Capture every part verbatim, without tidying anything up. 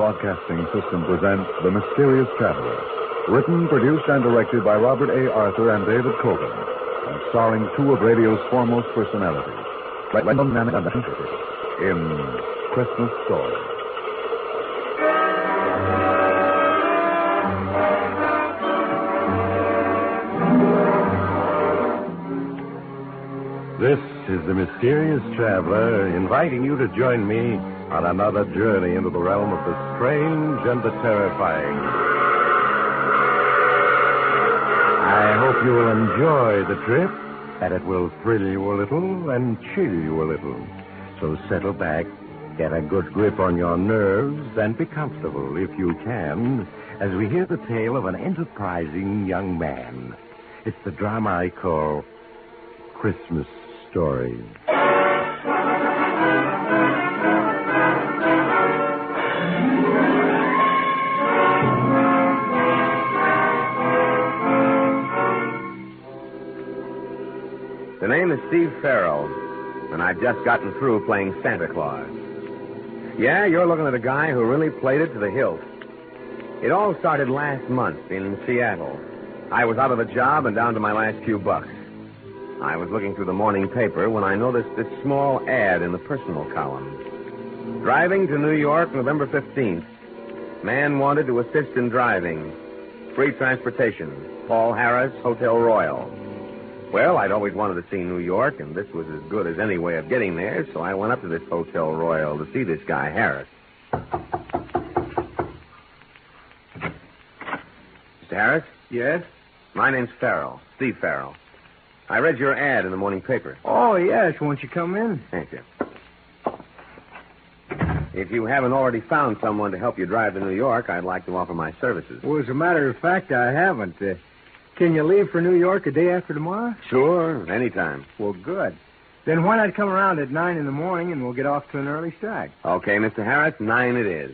Broadcasting System presents The Mysterious Traveler. Written, produced, and directed by Robert A. Arthur and David Cogan. And starring two of radio's foremost personalities, Lennon and Hunter, in Christmas Story. This is the Mysterious Traveler, inviting you to join me on another journey into the realm of the strange and the terrifying. I hope you will enjoy the trip, that it will thrill you a little and chill you a little. So settle back, get a good grip on your nerves, and be comfortable, if you can, as we hear the tale of an enterprising young man. It's the drama I call Christmas Story. The name is Steve Farrell, and I've just gotten through playing Santa Claus. Yeah, you're looking at a guy who really played it to the hilt. It all started last month in Seattle. I was out of a job and down to my last few bucks. I was looking through the morning paper when I noticed this small ad in the personal column. Driving to New York, November fifteenth. Man wanted to assist in driving. Free transportation. Paul Harris, Hotel Royal. Well, I'd always wanted to see New York, and this was as good as any way of getting there, so I went up to this Hotel Royal to see this guy, Harris. Mister Harris? Yes? My name's Farrell, Steve Farrell. I read your ad in the morning paper. Oh, yes. Won't you come in? Thank you. If you haven't already found someone to help you drive to New York, I'd like to offer my services. Well, as a matter of fact, I haven't. Uh, can you leave for New York a day after tomorrow? Sure, anytime. Well, good. Then why not come around at nine in the morning and we'll get off to an early start? Okay, Mister Harris, nine it is.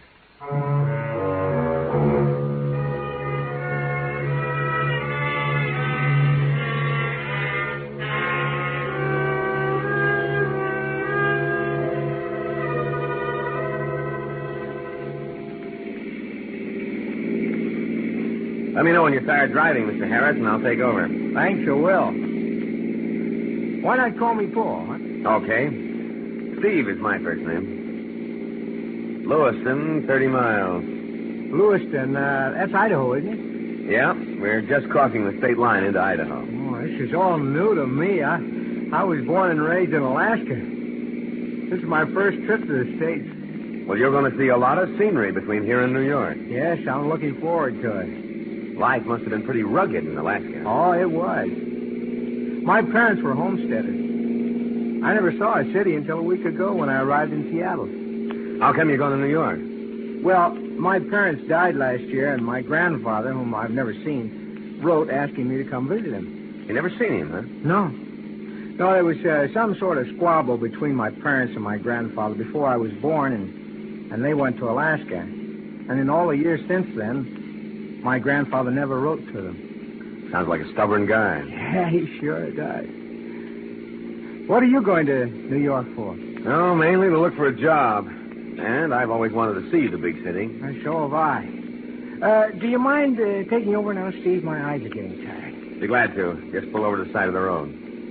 Let me know when you're tired driving, Mister Harris, and I'll take over. Thanks, I will. Why not call me Paul, huh? Okay. Steve is my first name. Lewiston, thirty miles. Lewiston, uh, that's Idaho, isn't it? Yeah, we're just crossing the state line into Idaho. Oh, this is all new to me. I, I was born and raised in Alaska. This is my first trip to the States. Well, you're going to see a lot of scenery between here and New York. Yes, I'm looking forward to it. Life must have been pretty rugged in Alaska. Oh, it was. My parents were homesteaders. I never saw a city until a week ago when I arrived in Seattle. How come you're going to New York? Well, my parents died last year, and my grandfather, whom I've never seen, wrote asking me to come visit him. You never seen him, huh? No. No, there was uh, some sort of squabble between my parents and my grandfather before I was born, and, and they went to Alaska. And in all the years since then, my grandfather never wrote to them. Sounds like a stubborn guy. Yeah, he sure does. What are you going to New York for? Oh, mainly to look for a job. And I've always wanted to see the big city. Uh, so have I. Uh, do you mind uh, taking over now, Steve? My eyes are getting tired. Be glad to. Just pull over to the side of the road.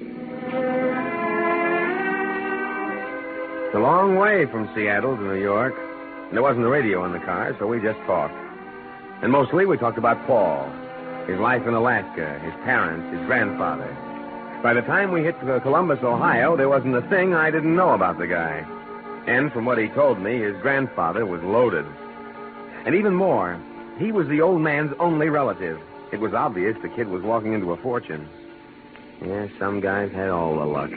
It's a long way from Seattle to New York. And there wasn't a radio in the car, so we just talked. And mostly we talked about Paul, his life in Alaska, his parents, his grandfather. By the time we hit Columbus, Ohio, there wasn't a thing I didn't know about the guy. And from what he told me, his grandfather was loaded. And even more, he was the old man's only relative. It was obvious the kid was walking into a fortune. Yeah, some guys had all the luck.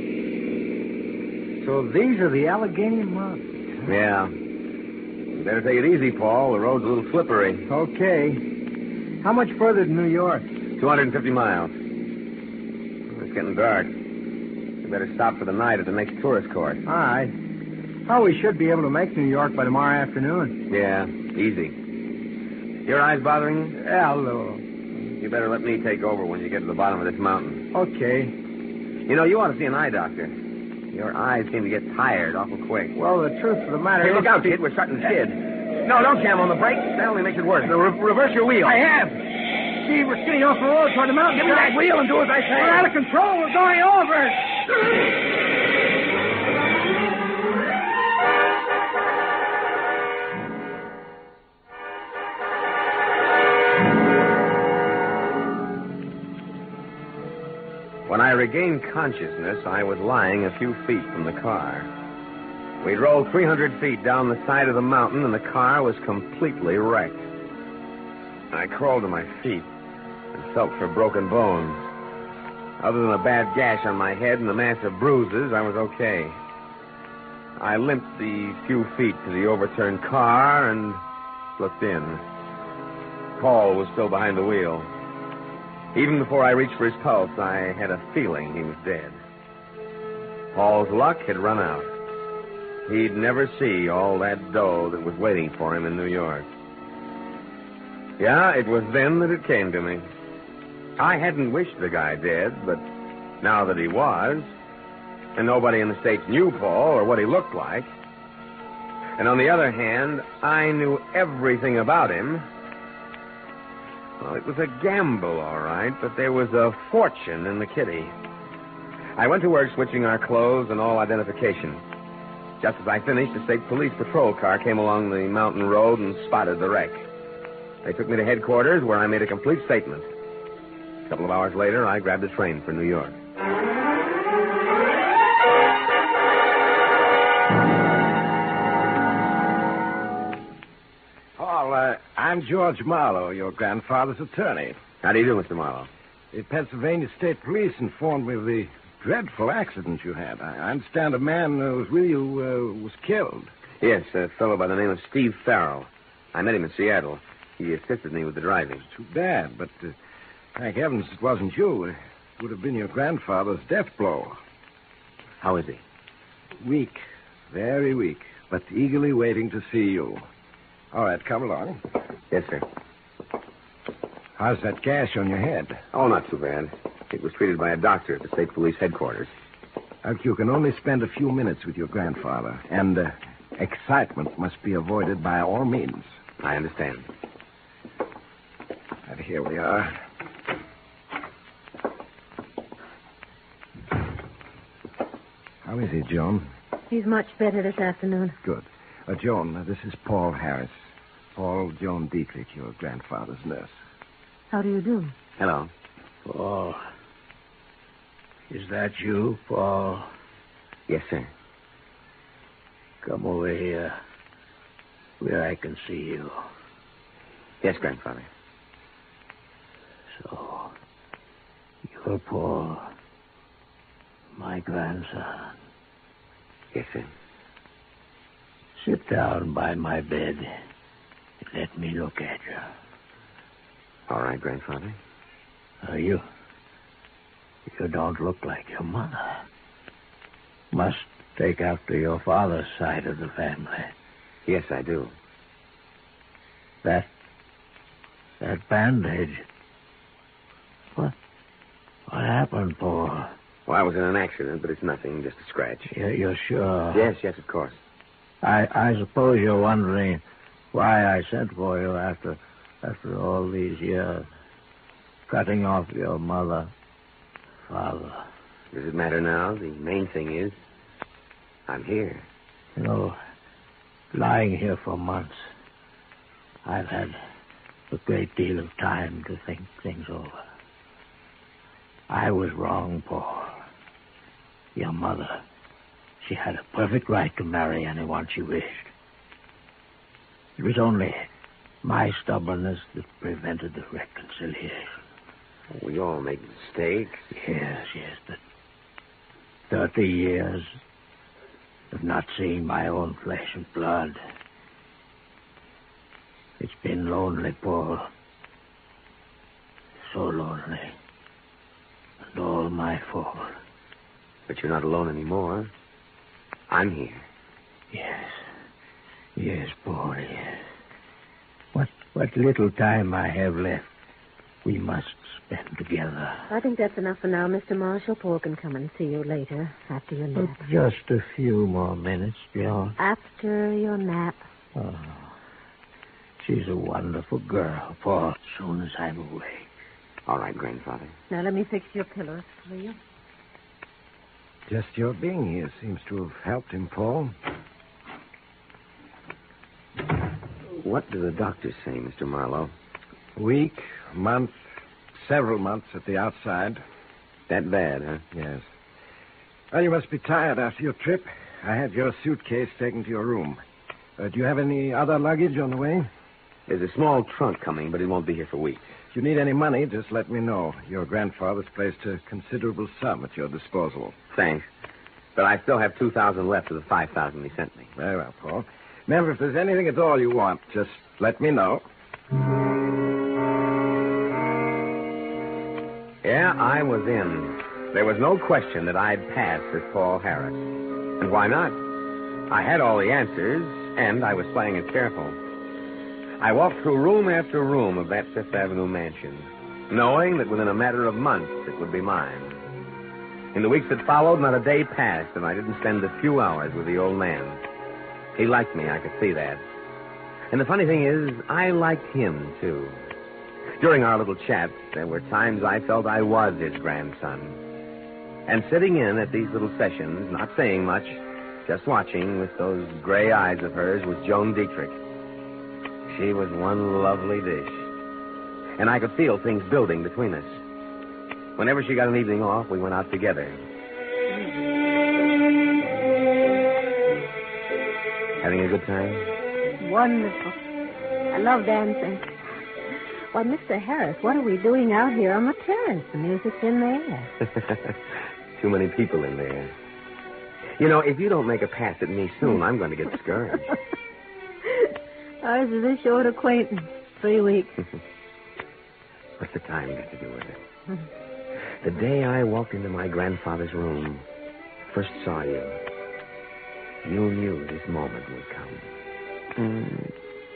So these are the Allegheny Mountains. Yeah. Better take it easy, Paul. The road's a little slippery. Okay. How much further to New York? two hundred fifty miles. It's getting dark. We better stop for the night at the next tourist court. All right. Oh, we should be able to make New York by tomorrow afternoon. Yeah, easy. Your eyes bothering you? Yeah, a little. You better let me take over when you get to the bottom of this mountain. Okay. You know, you ought to see an eye doctor. Your eyes seem to get tired awful quick. Well, the truth of the matter Hey, is... look out, kid. We're starting to skid. No, don't jam on the brakes. That only makes it worse. Now, re- reverse your wheel. I have. Steve, we're skidding off the road toward the mountain. Give me that wheel and do as I say. We're out of control. We're going over. When I regained consciousness, I was lying a few feet from the car. We'd rolled three hundred feet down the side of the mountain, and the car was completely wrecked. I crawled to my feet and felt for broken bones. Other than a bad gash on my head and a mass of bruises, I was okay. I limped the few feet to the overturned car and looked in. Paul was still behind the wheel. Even before I reached for his pulse, I had a feeling he was dead. Paul's luck had run out. He'd never see all that dough that was waiting for him in New York. Yeah, it was then that it came to me. I hadn't wished the guy dead, but now that he was, and nobody in the States knew Paul or what he looked like, and on the other hand, I knew everything about him. Well, it was a gamble, all right, but there was a fortune in the kitty. I went to work switching our clothes and all identification. Just as I finished, a state police patrol car came along the mountain road and spotted the wreck. They took me to headquarters, where I made a complete statement. A couple of hours later, I grabbed a train for New York. Paul, uh, I'm George Marlowe, your grandfather's attorney. How do you do, Mister Marlowe? The Pennsylvania State Police informed me of the dreadful accident you had. I understand a man who was with you uh, was killed. Yes, a fellow by the name of Steve Farrell. I met him in Seattle. He assisted me with the driving. Too bad, but uh, thank heavens it wasn't you. It would have been your grandfather's death blow. How is he? Weak, very weak, but eagerly waiting to see you. All right, come along. Yes, sir. How's that gash on your head? Oh, not too bad. It was treated by a doctor at the state police headquarters. Look, you can only spend a few minutes with your grandfather, and uh, excitement must be avoided by all means. I understand. And here we are. How is he, Joan? He's much better this afternoon. Good. Uh, Joan, uh, this is Paul Harris. Paul Joan Dietrich, your grandfather's nurse. How do you do? Hello. Paul. Is that you, Paul? Yes, sir. Come over here where I can see you. Yes, grandfather. So, you're Paul, my grandson. Yes, sir. Sit down by my bed and let me look at you. All right, grandfather. Are you? You don't look like your mother. Must take after your father's side of the family. Yes, I do. That... that bandage. What... what happened, Paul? Well, I was in an accident, but it's nothing, just a scratch. You're, you're sure? Yes, yes, of course. I, I suppose you're wondering why I sent for you after after all these years. Cutting off your mother, father. Does it matter now? The main thing is, I'm here. You know, lying here for months, I've had a great deal of time to think things over. I was wrong, Paul. Your mother, she had a perfect right to marry anyone she wished. It was only my stubbornness that prevented the reconciliation. We all make mistakes. Yes, yes, but thirty years of not seeing my own flesh and blood. It's been lonely, Paul. So lonely. And all my fault. But you're not alone anymore. I'm here. Yes. Yes, Paul, yes. What, what little time I have left, we must spend together. I think that's enough for now, Mister Marshall. Paul can come and see you later, after your nap. Just a few more minutes, John. After your nap. Oh, She's a wonderful girl, Paul, as soon as I'm away. All right, Grandfather. Now, let me fix your pillows for you. Just your being here seems to have helped him, Paul. What do the doctors say, Mister Marlowe? Week, month, several months at the outside. That bad, huh? Yes. Well, you must be tired after your trip. I had your suitcase taken to your room. Uh, do you have any other luggage on the way? There's a small trunk coming, but it won't be here for weeks. If you need any money, just let me know. Your grandfather's placed a considerable sum at your disposal. Thanks. But I still have two thousand left of the five thousand he sent me. Very well, Paul. Remember, if there's anything at all you want, just let me know. Yeah, I was in. There was no question that I'd pass as Paul Harris. And why not? I had all the answers, and I was playing it careful. I walked through room after room of that Fifth Avenue mansion, knowing that within a matter of months it would be mine. In the weeks that followed, not a day passed, and I didn't spend a few hours with the old man. He liked me, I could see that. And the funny thing is, I liked him, too. During our little chat, there were times I felt I was his grandson. And sitting in at these little sessions, not saying much, just watching with those gray eyes of hers, was Joan Dietrich. She was one lovely dish. And I could feel things building between us. Whenever she got an evening off, we went out together. Having a good time? Wonderful. I love dancing. Why, Mister Harris, what are we doing out here on the terrace? The music's in there. Too many people in there. You know, if you don't make a pass at me soon, I'm going to get discouraged. Ours is a short acquaintance. Three weeks. What's the time got to do with it? The day I walked into my grandfather's room, first saw you, you knew this moment would come. Mm.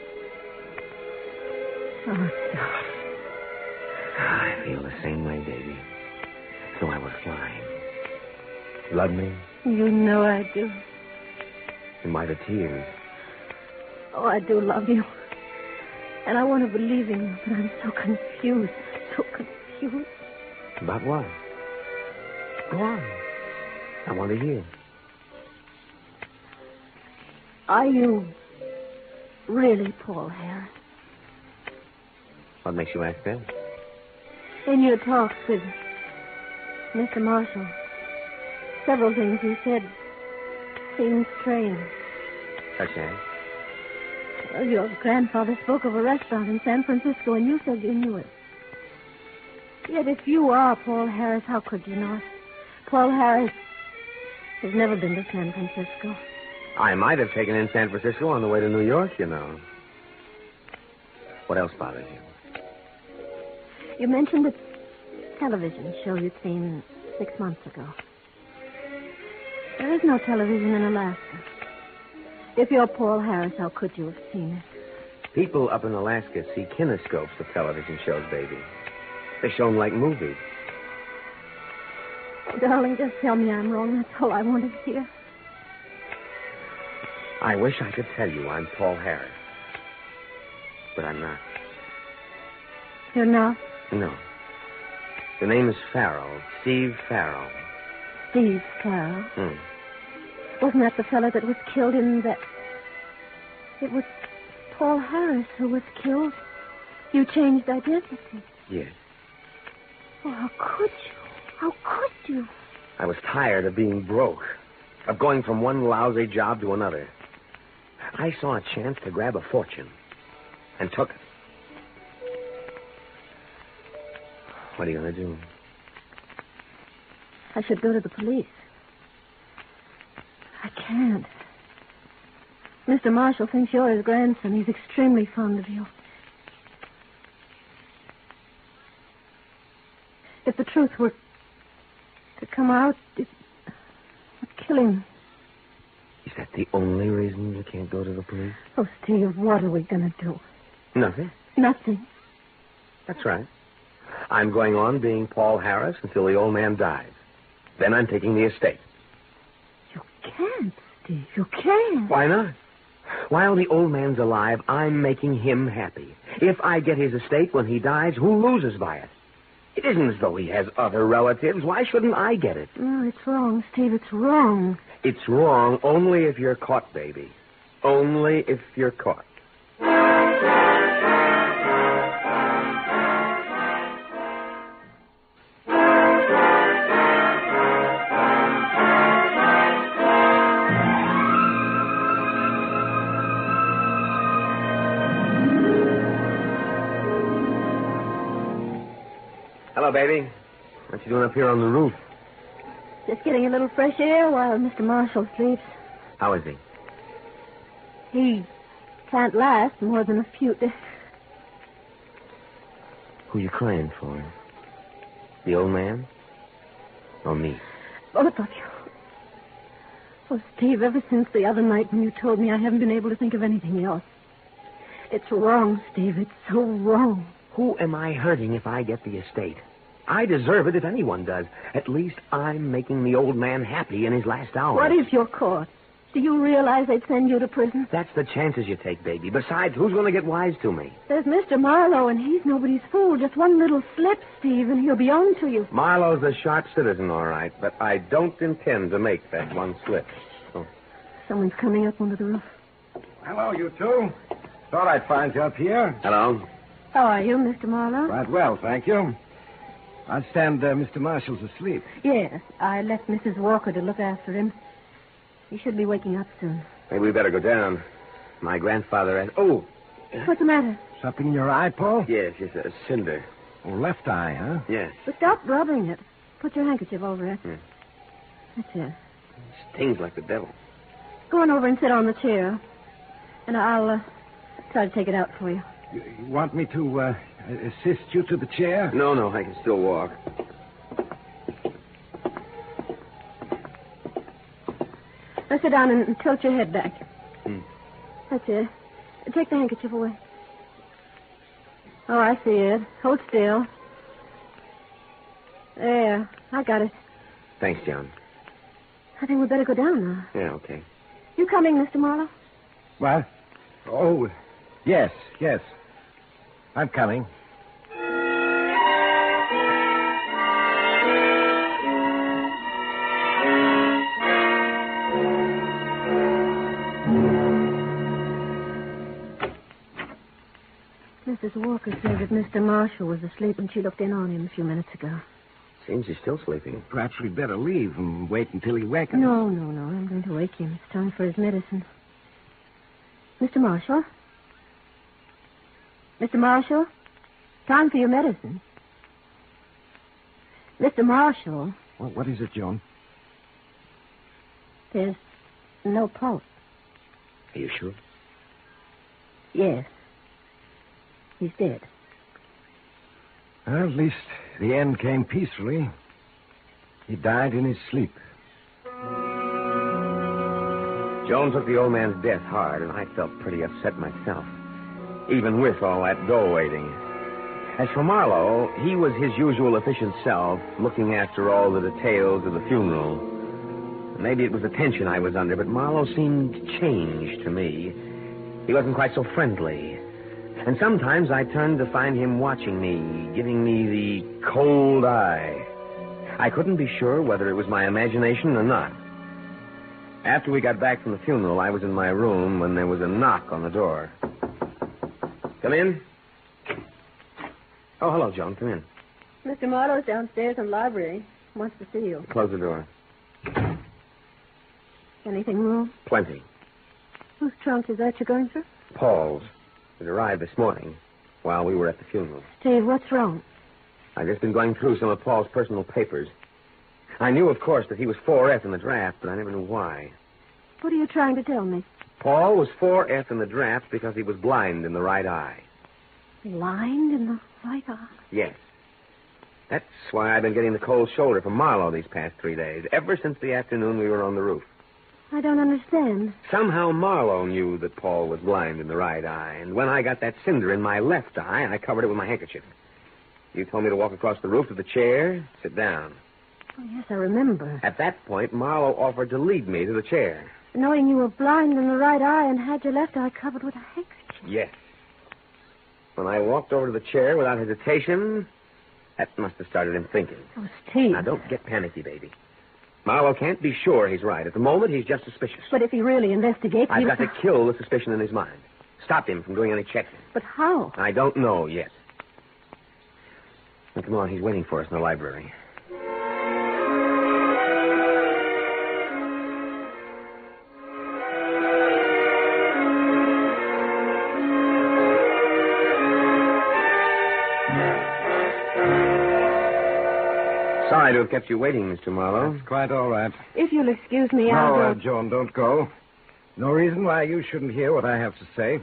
Oh, God. I feel the same way, baby. So I was flying. Love me? You know I do. And why the tears? Oh, I do love you. And I want to believe in you, but I'm so confused. So confused. About what? Go on. I want to hear. Are you really Paul Harris? What makes you ask that? In your talks with Mister Marshall, several things you said seemed strange. Such as? Well, your grandfather spoke of a restaurant in San Francisco, and you said you knew it. Yet if you are Paul Harris, how could you not? Paul Harris has never been to San Francisco. I might have taken in San Francisco on the way to New York, you know. What else bothers you? You mentioned a television show you'd seen six months ago. There is no television in Alaska. If you're Paul Harris, how could you have seen it? People up in Alaska see kinescopes of television shows, baby. They're shown like movies. Oh, darling, just tell me I'm wrong. That's all I want to hear. I wish I could tell you I'm Paul Harris. But I'm not. You're not? No. The name is Farrell. Steve Farrell. Steve Farrell? Hmm. Wasn't that the fellow that was killed in that... It was Paul Harris who was killed. You changed identity. Yes. Oh, how could you? How could you? I was tired of being broke, of going from one lousy job to another. I saw a chance to grab a fortune and took it. What are you going to do? I should go to the police. I can't. Mister Marshall thinks you're his grandson. He's extremely fond of you. If the truth were to come out, it would kill him. Is that the only reason you can't go to the police? Oh, Steve, what are we going to do? Nothing. Nothing. That's right. I'm going on being Paul Harris until the old man dies. Then I'm taking the estate. You can't, Steve. You can't. Why not? While the old man's alive, I'm making him happy. If I get his estate when he dies, who loses by it? It isn't as though he has other relatives. Why shouldn't I get it? No, it's wrong, Steve. It's wrong. It's wrong only if you're caught, baby. Only if you're caught. Hello, baby. What you doing up here on the roof? Just getting a little fresh air while Mister Marshall sleeps. How is he? He can't last more than a few days. Who you crying for? The old man? Or me? Both of you. Oh, Steve, ever since the other night when you told me, I haven't been able to think of anything else. It's wrong, Steve. It's so wrong. Who am I hurting if I get the estate? I deserve it if anyone does. At least I'm making the old man happy in his last hour. What if you're caught? Do you realize they'd send you to prison? That's the chances you take, baby. Besides, who's going to get wise to me? There's Mister Marlowe, and he's nobody's fool. Just one little slip, Steve, and he'll be on to you. Marlowe's a sharp citizen, all right, but I don't intend to make that one slip. Oh. Someone's coming up onto the roof. Hello, you two. Thought I'd find you up here. Hello? How are you, Mister Marlowe? Quite well, thank you. I understand uh, Mister Marshall's asleep. Yes, I left Missus Walker to look after him. He should be waking up soon. Maybe we better go down. My grandfather has... Oh! What's the matter? Something in your eye, Paul? Yes, it's a cinder. Oh, left eye, huh? Yes. But stop rubbing it. Put your handkerchief over it. Hmm. That's it. Stings like the devil. Go on over and sit on the chair. And I'll uh, try to take it out for you. You, you want me to uh, assist you to the chair? No, no, I can still walk. Now sit down and tilt your head back. Hmm. That's it. Take the handkerchief away. Oh, I see it. Hold still. There. I got it. Thanks, John. I think we'd better go down now. Yeah, okay. You coming, Mister Marlowe? What? Oh, yes, yes. I'm coming. Missus Walker said that Mister Marshall was asleep when she looked in on him a few minutes ago. Seems he's still sleeping. Perhaps we'd better leave and wait until he wakens. No, no, no. I'm going to wake him. It's time for his medicine. Mister Marshall? Mister Marshall? Time for your medicine. Mister Marshall? Well, what is it, Joan? There's no pulse. Are you sure? Yes. He's dead. Well, at least the end came peacefully. He died in his sleep. Joan took the old man's death hard, and I felt pretty upset myself, even with all that dough waiting. As for Marlowe, he was his usual efficient self, looking after all the details of the funeral. Maybe it was the tension I was under, but Marlowe seemed changed to me. He wasn't quite so friendly. And sometimes I turned to find him watching me, giving me the cold eye. I couldn't be sure whether it was my imagination or not. After we got back from the funeral, I was in my room when there was a knock on the door. Come in. Oh, hello, Joan. Come in. Mister Marlowe's downstairs in the library. Wants to see you. Close the door. Anything wrong? Plenty. Whose trunk is that you're going through? Paul's. It arrived this morning while we were at the funeral. Steve, what's wrong? I've just been going through some of Paul's personal papers. I knew, of course, that he was four F in the draft, but I never knew why. What are you trying to tell me? Paul was four F in the draft because he was blind in the right eye. Blind in the right eye? Yes. That's why I've been getting the cold shoulder from Marlowe these past three days, ever since the afternoon we were on the roof. I don't understand. Somehow Marlowe knew that Paul was blind in the right eye, and when I got that cinder in my left eye, I covered it with my handkerchief. You told me to walk across the roof to the chair, sit down. Oh, yes, I remember. At that point, Marlowe offered to lead me to the chair. knowing you were blind in the right eye and had your left eye covered with a handkerchief. Yes. When I walked over to the chair without hesitation, that must have started him thinking. Oh, Steve. Now, don't get panicky, baby. Marlowe can't be sure he's right. At the moment, he's just suspicious. But if he really investigates... I've he'll... got to kill the suspicion in his mind. Stop him from doing any checking. But how? I don't know yet. Now, come on, he's waiting for us in the library. Sorry to have kept you waiting, Mister Marlowe. That's quite all right. If you'll excuse me, No, I'll uh, go... Joan, don't go. No reason why you shouldn't hear what I have to say.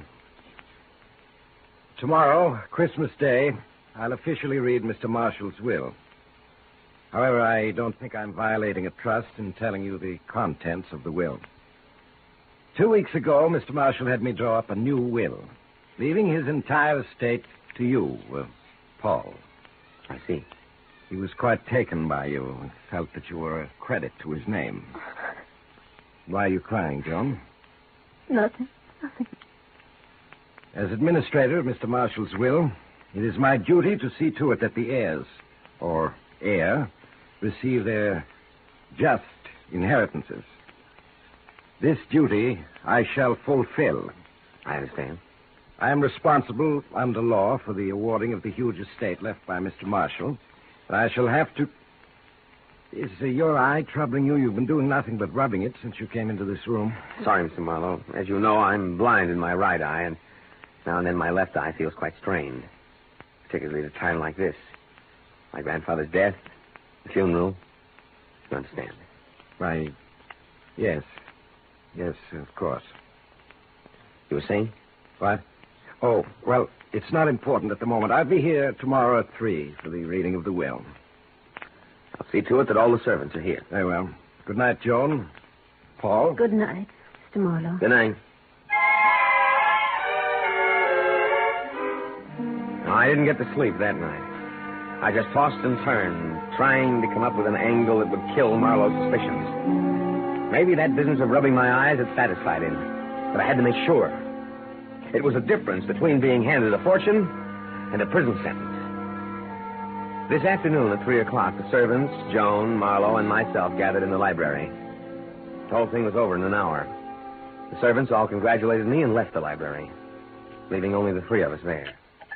Tomorrow, Christmas Day, I'll officially read Mister Marshall's will. However, I don't think I'm violating a trust in telling you the contents of the will. Two weeks ago, Mister Marshall had me draw up a new will, leaving his entire estate to you, uh, Paul. I see. He was quite taken by you and felt that you were a credit to his name. Why are you crying, Joan? Nothing. Nothing. As administrator of Mister Marshall's will, it is my duty to see to it that the heirs, or heir, receive their just inheritances. This duty I shall fulfill. I understand. I am responsible under law for the awarding of the huge estate left by Mister Marshall. But I shall have to... Is uh, your eye troubling you? You've been doing nothing but rubbing it since you came into this room. Sorry, Mister Marlowe. As you know, I'm blind in my right eye, and now and then my left eye feels quite strained. Particularly at a time like this. My grandfather's death, the funeral. You understand? Why, yes. Yes, of course. You were saying? What? Oh, well, it's not important at the moment. I'll be here tomorrow at three for the reading of the will. I'll see to it that all the servants are here. Very well. Good night, Joan. Paul? Good night, Mister Marlowe. Good night. I didn't get to sleep that night. I just tossed and turned, trying to come up with an angle that would kill Marlowe's suspicions. Maybe that business of rubbing my eyes had satisfied him, but I had to make sure. It was a difference between being handed a fortune and a prison sentence. This afternoon at three o'clock, the servants, Joan, Marlowe, and myself gathered in the library. The whole thing was over in an hour. The servants all congratulated me and left the library, leaving only the three of us there.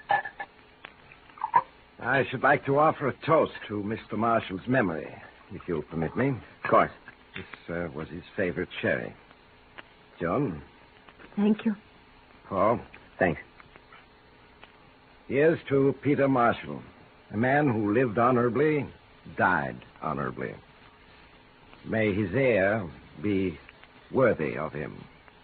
I should like to offer a toast to Mister Marshall's memory, if you'll permit me. Of course. This uh, was his favorite sherry. Joan? Thank you. Paul? Thanks. Here's to Peter Marshall, a man who lived honorably, died honorably. May his heir be worthy of him.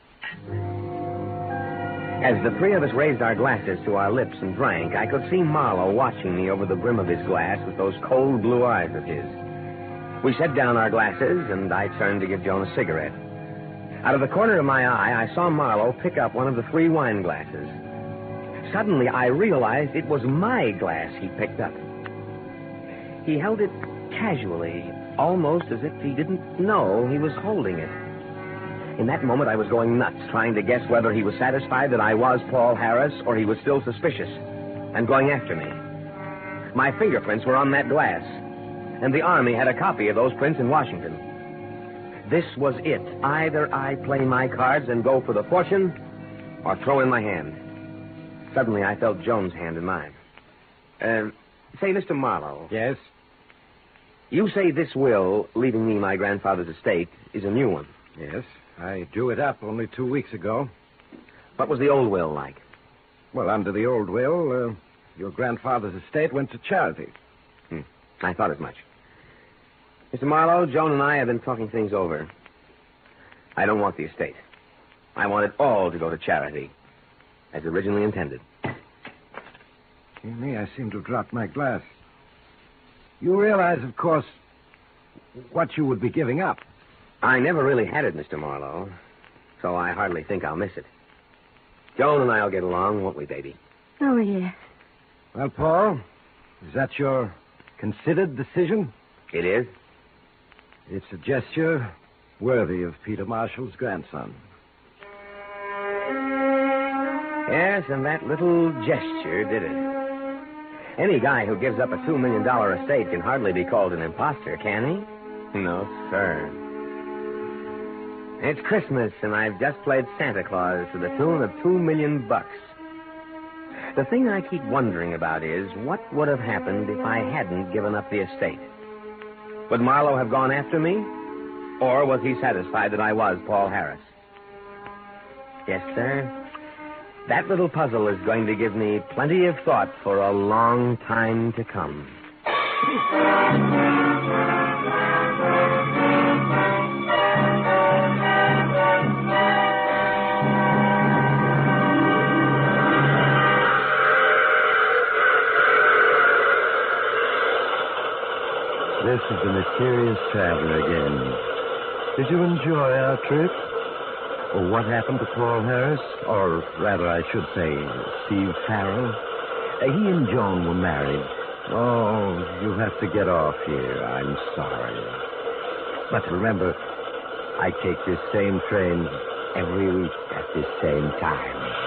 As the three of us raised our glasses to our lips and drank, I could see Marlowe watching me over the brim of his glass with those cold blue eyes of his. We set down our glasses, and I turned to give Joan a cigarette. Out of the corner of my eye, I saw Marlowe pick up one of the three wine glasses. Suddenly, I realized it was my glass he picked up. He held it casually, almost as if he didn't know he was holding it. In that moment, I was going nuts, trying to guess whether he was satisfied that I was Paul Harris or he was still suspicious and going after me. My fingerprints were on that glass, and the Army had a copy of those prints in Washington. This was it. Either I play my cards and go for the fortune, or throw in my hand. Suddenly, I felt Joan's hand in mine. Uh, say, Mister Marlowe. Yes? You say this will, leaving me my grandfather's estate, is a new one. Yes. I drew it up only two weeks ago. What was the old will like? Well, under the old will, uh, your grandfather's estate went to charity. Hmm. I thought as much. Mister Marlowe, Joan and I have been talking things over. I don't want the estate. I want it all to go to charity, as originally intended. Dear me, I seem to have dropped my glass. You realize, of course, what you would be giving up. I never really had it, Mister Marlowe, so I hardly think I'll miss it. Joan and I'll get along, won't we, baby? Oh, yes. Well, Paul, is that your considered decision? It is? It's a gesture Worthy of Peter Marshall's grandson. Yes, and that little gesture did it. Any guy who gives up a two million dollar estate can hardly be called an imposter, can he? No, sir. It's Christmas, and I've just played Santa Claus to the tune of two million bucks. The thing I keep wondering about is, what would have happened if I hadn't given up the estate? Would Marlowe have gone after me? Or was he satisfied that I was Paul Harris? Yes, sir. That little puzzle is going to give me plenty of thought for a long time to come. This is the Mysterious Traveler again. Did you enjoy our trip? Or what happened to Paul Harris? Or rather, I should say, Steve Farrell? Uh, he and Joan were married. Oh, you have to get off here. I'm sorry. But remember, I take this same train every week at this same time.